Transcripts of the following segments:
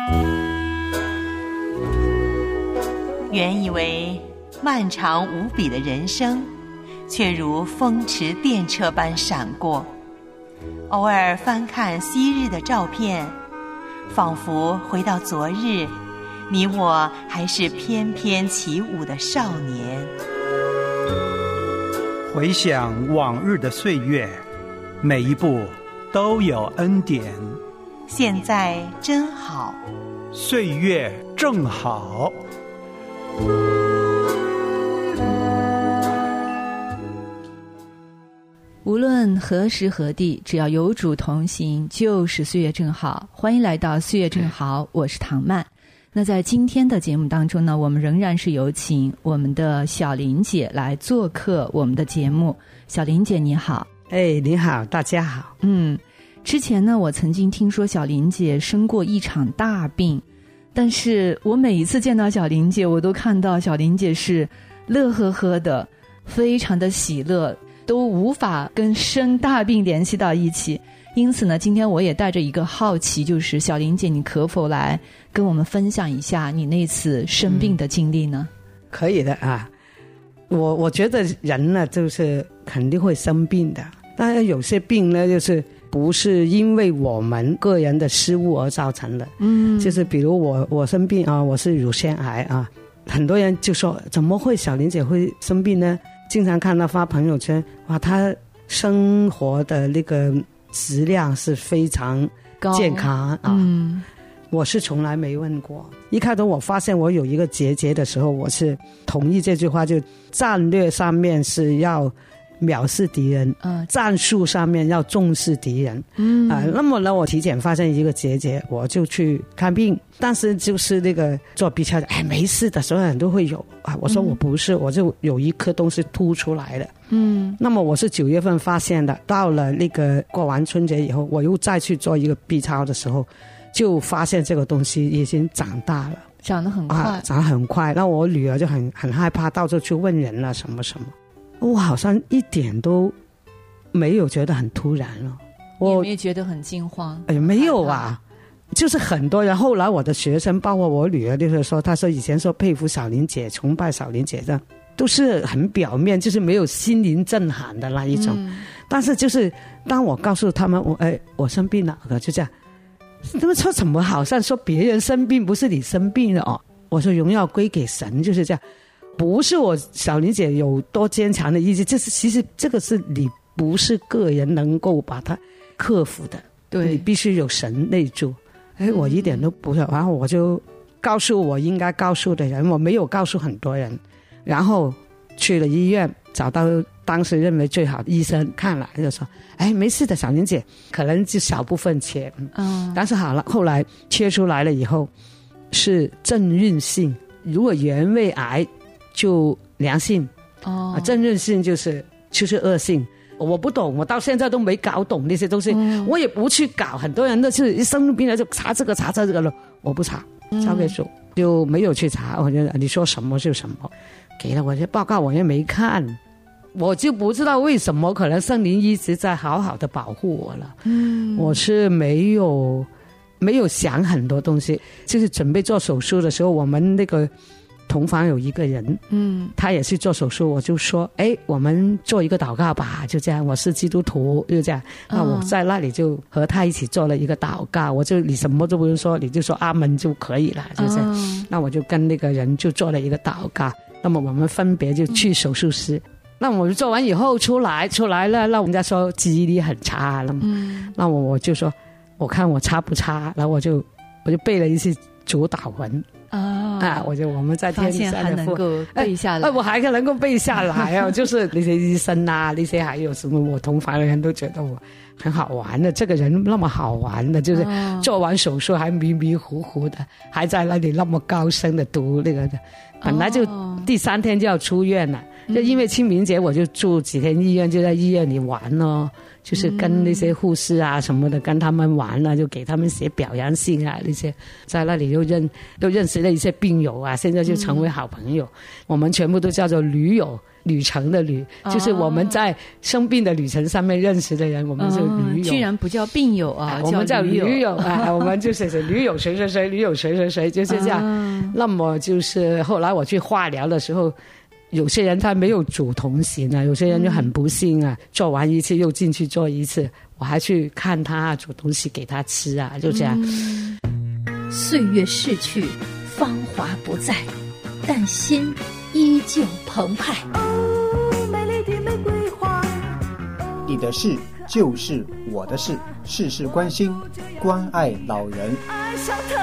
原以为漫长无比的人生，却如风驰电掣般闪过。偶尔翻看昔日的照片，仿佛回到昨日，你我还是翩翩起舞的少年。 回想往日的岁月，每一步都有恩典。 现在真好， 岁月正好。 无论何时何地，只要有主同行，就是岁月正好。欢迎来到岁月正好，我是唐曼。那在今天的节目当中呢，我们仍然是有请我们的小林姐来做客我们的节目。小林姐你好。 你好，大家好。 之前呢，我曾经听说小林姐生过一场大病，但是我每一次见到小林姐，我都看到小林姐是乐呵呵的，非常的喜乐，都无法跟生大病联系到一起。因此呢，今天我也带着一个好奇，就是小林姐，你可否来跟我们分享一下你那次生病的经历呢？ 可以的啊。我觉得人呢，就是肯定会生病的，但是有些病呢，就是不是因为我们个人的失误而造成的。就是比如我生病啊，我是乳腺癌啊，很多人就说怎么会小林姐会生病呢？经常看到发朋友圈，哇，她生活的那个质量是非常健康啊。我是从来没问过。一开始我发现我有一个结节的时候，我是同意这句话，就战略上面是要藐视敌人，战术上面要重视敌人。那么呢，我体检发现一个结节，我就去看病，但是就是那个做 B 超，没事的，所有人都会有啊。我说我不是，我就有一颗东西凸出来了。那么我是9月份发现的，到了那个过完春节以后，我又再去做一个 B 超的时候，就发现这个东西已经长大了， 长得很快， 长得很快。那我女儿就很害怕，到处去问人了什么什么。我好像一点都没有觉得很突然了。 我没有觉得很惊慌。 没有啊，就是很多人。后来我的学生，包括我女儿，就是说，她说以前说佩服小林姐、崇拜小林姐，这都是很表面，就是没有心灵震撼的那一种。但是就是当我告诉他们我生病了，就这样，他们说怎么好像说别人生病不是你生病了哦？我说荣耀归给神，就是这样。不是我小林姐有多坚强的意志，其实这个是你不是个人能够把它克服的，对，你必须有神内助。我一点都不是，然后我就告诉我应该告诉的人，我没有告诉很多人，然后去了医院，找到当时认为最好的医生，看了就说没事的，小林姐可能就小部分切，但是好了，后来切出来了以后是正运性，如果原位癌就良性，正运性就是恶性。我不懂，我到现在都没搞懂那些东西，我也不去搞。很多人都是一生病了就查这个查这个了，我不查，交给主，就没有去查。我觉得你说什么就什么，给了我这报告我也没看，我就不知道为什么，可能圣灵一直在好好的保护我了。我是没有想很多东西，就是准备做手术的时候，我们那个同房有一个人，他也是做手术，我就说我们做一个祷告吧，就这样，我是基督徒，就这样。那我在那里就和他一起做了一个祷告，我就你什么都不用说，你就说阿们就可以了，就这样。那我就跟那个人就做了一个祷告，那么我们分别就去手术室。那我们做完以后出来了，那人家说记忆力很差了，那我就说我看我差不差，然后我就背了一些主祷文。我们在天上还能够背下来， 我还能够背下来啊！就是那些医生啊，那些还有什么我同房的人都觉得我很好玩的，这个人那么好玩的，就是做完手术还迷迷糊糊的，还在那里那么高声的读那个的。本来就第3天就要出院了， 就因为清明节我就住几天医院，就在医院里玩咯，就是跟那些护士啊什么的跟他们玩啊，就给他们写表扬信啊，那些在那里又认识了一些病友啊，现在就成为好朋友。我们全部都叫做驴友，旅程的旅，就是我们在生病的旅程上面认识的人，我们是驴友。 居然不叫病友啊， 我们叫驴友啊，我们就是驴友谁谁谁，驴友谁谁谁，就是这样。那么就是后来我去化疗的时候，有些人他没有主同行啊，有些人就很不幸啊，做完一次又进去做一次，我还去看他，煮东西给他吃啊，就这样。 岁月逝去，芳华不再，但心依旧澎湃。 美丽的玫瑰花， 你的事就是我的事，事事关心，关爱老人。 爱上他。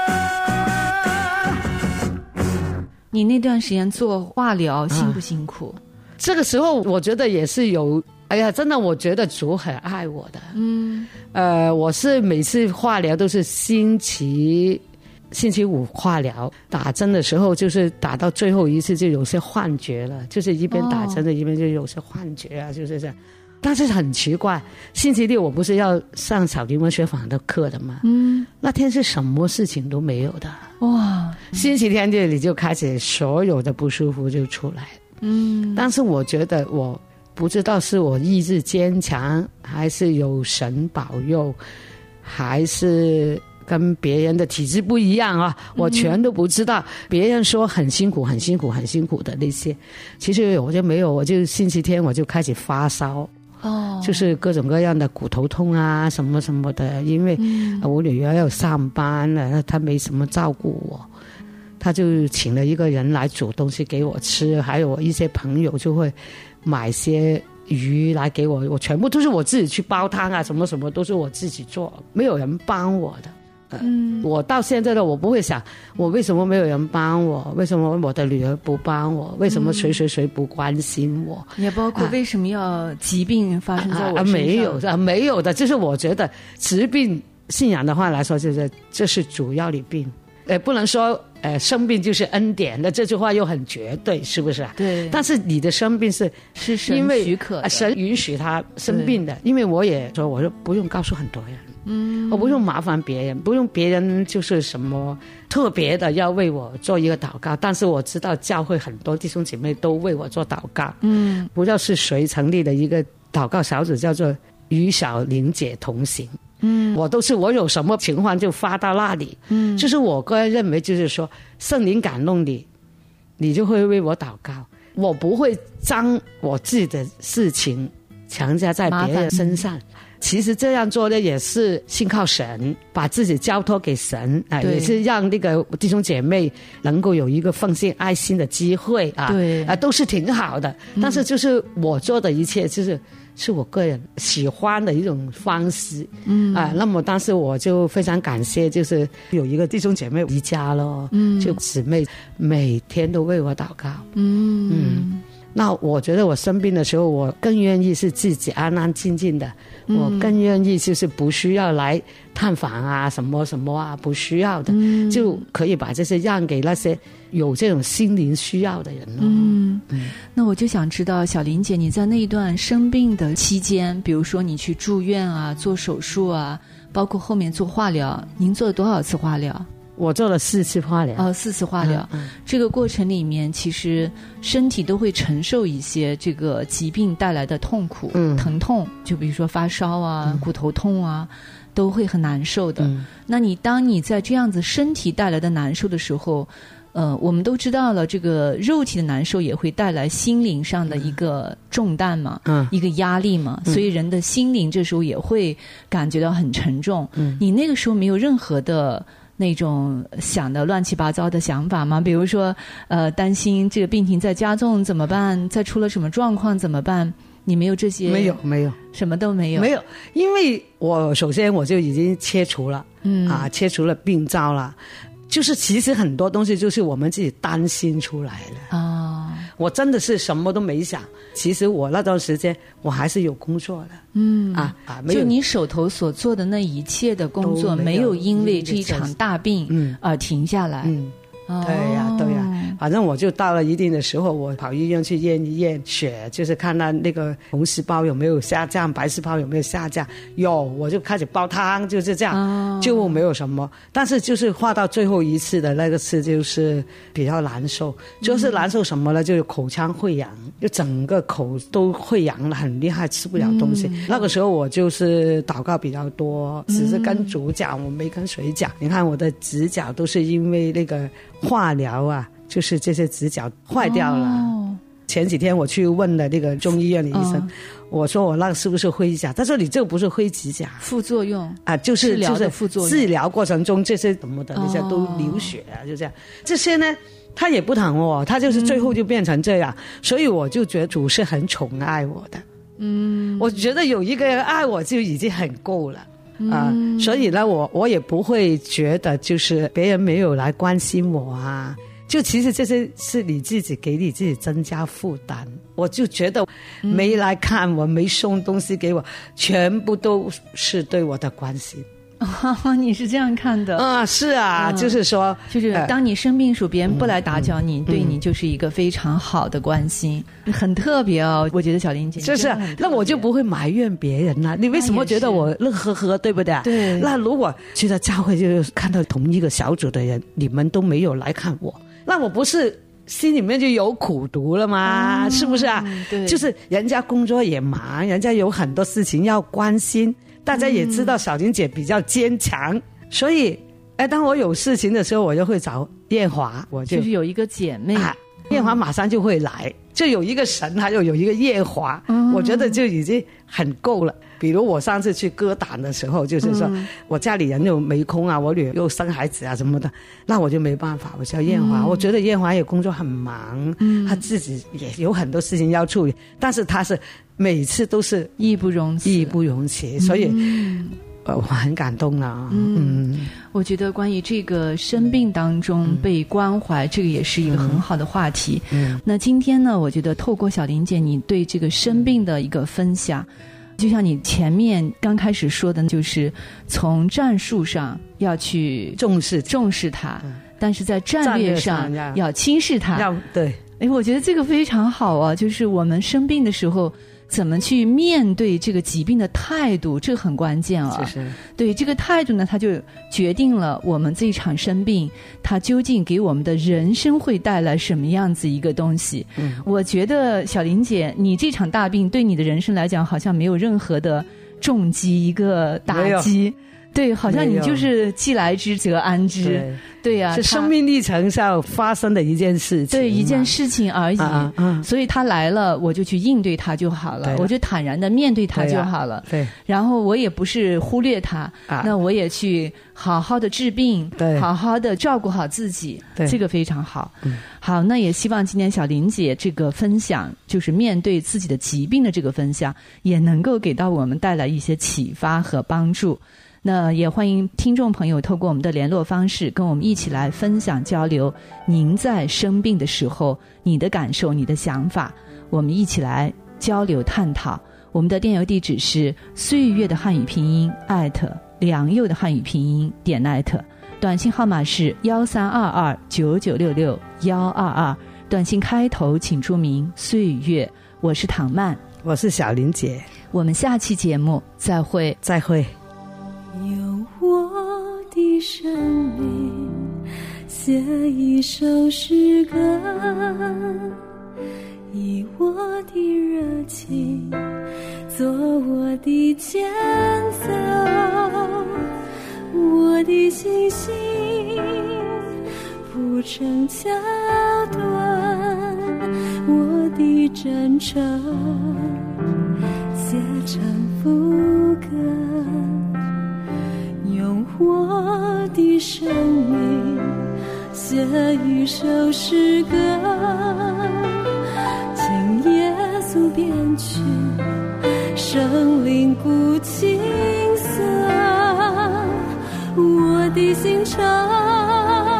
你那段时间做化疗辛不辛苦？ 这个时候我觉得也是有，哎呀，真的我觉得主很爱我的。我是每次化疗都是星期五化疗，打针的时候就是打到最后一次就有些幻觉了，就是一边打针的一边就有些幻觉啊，就是这样。但是很奇怪，星期六我不是要上小林文学坊的课的吗？那天是什么事情都没有的。哇！星期天这里就开始所有的不舒服就出来。但是我觉得我不知道是我意志坚强，还是有神保佑，还是跟别人的体质不一样啊，我全都不知道。别人说很辛苦很辛苦很辛苦的那些，其实我就没有，我就星期天我就开始发烧。就是各种各样的骨头痛啊什么什么的，因为我女儿要上班了，她没什么照顾我，她就请了一个人来煮东西给我吃，还有我一些朋友就会买些鱼来给我，我全部都是我自己去煲汤啊，什么什么都是我自己做，没有人帮我的。我到现在的我不会想我为什么没有人帮我，为什么我的女儿不帮我，为什么谁谁谁不关心我， 也包括为什么要疾病发生在我身上。 没有的，就是我觉得疾病信仰的话来说，就是这是主要的病，不能说生病就是恩典的，这句话又很绝对，是不是啊？ 对。 但是你的生病是神许可的， 神允许他生病的，因为我也说，我就不用告诉很多人。我不用麻烦别人，不用别人就是什么特别的要为我做一个祷告，但是我知道教会很多弟兄姐妹都为我做祷告。不知道是谁成立了一个祷告小组，叫做与小玲姐同行。我有什么情况就发到那里。就是我个人认为，就是说圣灵感动你，你就会为我祷告。我不会将我自己的事情强加在别人身上。其实这样做呢，也是信靠神，把自己交托给神啊，也是让那个弟兄姐妹能够有一个奉献爱心的机会啊，对啊，都是挺好的。但是就是我做的一切，是我个人喜欢的一种方式。那么当时我就非常感谢，就是有一个弟兄姐妹离家了，就姊妹每天都为我祷告。那我觉得我生病的时候，我更愿意是自己安安静静的，我更愿意就是不需要来探访啊什么什么啊，不需要的，就可以把这些让给那些有这种心灵需要的人了。 那我就想知道，小林姐，你在那一段生病的期间，比如说你去住院啊，做手术啊，包括后面做化疗，您做了多少次化疗？ 我做了4次化疗。 4次化疗。这个过程里面，其实身体都会承受一些这个疾病带来的痛苦、疼痛，就比如说发烧啊、骨头痛啊，都会很难受的。那当你在这样子身体带来的难受的时候，我们都知道了，这个肉体的难受也会带来心灵上的一个重担嘛，一个压力嘛，所以人的心灵这时候也会感觉到很沉重。你那个时候没有任何的那种想的乱七八糟的想法吗？比如说担心这个病情再加重怎么办，再出了什么状况怎么办？你没有这些？没有，什么都没有。 没有，因为我首先我就已经切除了，切除了病灶了。就是其实很多东西就是我们自己担心出来了。我真的是什么都没想。其实我那段时间我还是有工作的。 就你手头所做的那一切的工作没有因为这一场大病而停下来。 对呀。 反正我就到了一定的时候，我跑医院去验一验血，就是看到那个红细胞有没有下降，白细胞有没有下降，有我就开始煲汤，就是这样，就没有什么。但是就是画到最后一次的那个次就是比较难受，就是难受什么呢？就是口腔溃疡，就整个口都溃疡了，很厉害，吃不了东西。那个时候我就是祷告比较多，只是跟主讲，我没跟谁讲。你看我的指甲都是因为那个化疗啊，就是这些指甲坏掉了。前几天我去问了那个中医院的医生，我说我那个是不是灰甲？他说你这个不是灰指甲， 副作用啊，就是治疗的副作用， 治疗过程中这些什么的那些都流血啊，就这样。这些呢，他也不疼我，他就是最后就变成这样，所以我就觉得主是很宠爱我的。我觉得有一个人爱我就已经很够了。所以呢，我也不会觉得就是别人没有来关心我啊。就其实这些是你自己给你自己增加负担，我就觉得没来看我，没送东西给我，全部都是对我的关心。 你是这样看的？ 是啊，就是说， 就是当你生病时，别人不来打搅你，对你就是一个非常好的关心，很特别哦。我觉得小林姐就是那我就不会埋怨别人了。你为什么觉得我乐呵呵，对不对？ 对。 那如果去到教会，就是看到同一个小组的人，你们都没有来看我，那我不是心里面就有苦毒了吗？是不是啊？ 对。 就是人家工作也忙，人家有很多事情要关心。大家也知道小林姐比较坚强，所以当我有事情的时候，我就会找艳华，我就是有一个姐妹， 艳华马上就会来，就有一个神，还有一个艳华，我觉得就已经很够了。比如我上次去歌坛的时候，就是说我家里人又没空啊，我女儿又生孩子啊什么的，那我就没办法，我叫艳华。我觉得艳华也工作很忙，她自己也有很多事情要处理，但是她是每次都是义不容辞，所以我很感动啊。 我觉得关于这个生病当中被关怀，这个也是一个很好的话题。那今天呢，我觉得透过小林姐你对这个生病的一个分享，就像你前面刚开始说的，就是从战术上要去重视它，但是在战略上要轻视它。 对， 我觉得这个非常好啊，就是我们生病的时候怎么去面对这个疾病的态度，这很关键啊。对，这个态度呢，它就决定了我们这一场生病，它究竟给我们的人生会带来什么样子一个东西。我觉得小林姐，你这场大病对你的人生来讲，好像没有任何的重击，一个打击。对，好像你就是既来之则安之。对呀， 是生命历程上发生的一件事情， 对，一件事情而已。所以他来了，我就去应对他就好了，我就坦然的面对他就好了。 对， 然后我也不是忽略他，那我也去好好的治病，对，好好的照顾好自己，这个非常好。好，那也希望今天小林姐这个分享，就是面对自己的疾病的这个分享，也能够给到我们带来一些启发和帮助。那也欢迎听众朋友透过我们的联络方式跟我们一起来分享交流您在生病的时候你的感受你的想法，我们一起来交流探讨。我们的电邮地址是岁月的汉语拼音良佑的汉语拼音.net， 短信号码是13229966-122，短信开头请注明岁月。我是唐曼， 我是小林姐， 我们下期节目再会。 用我的生命写一首诗歌，以我的热情做我的前奏，我的信心铺成桥段，我的真诚写成副歌，用我的生命写一首诗歌，请耶稣编曲，圣灵鼓琴瑟，我的心唱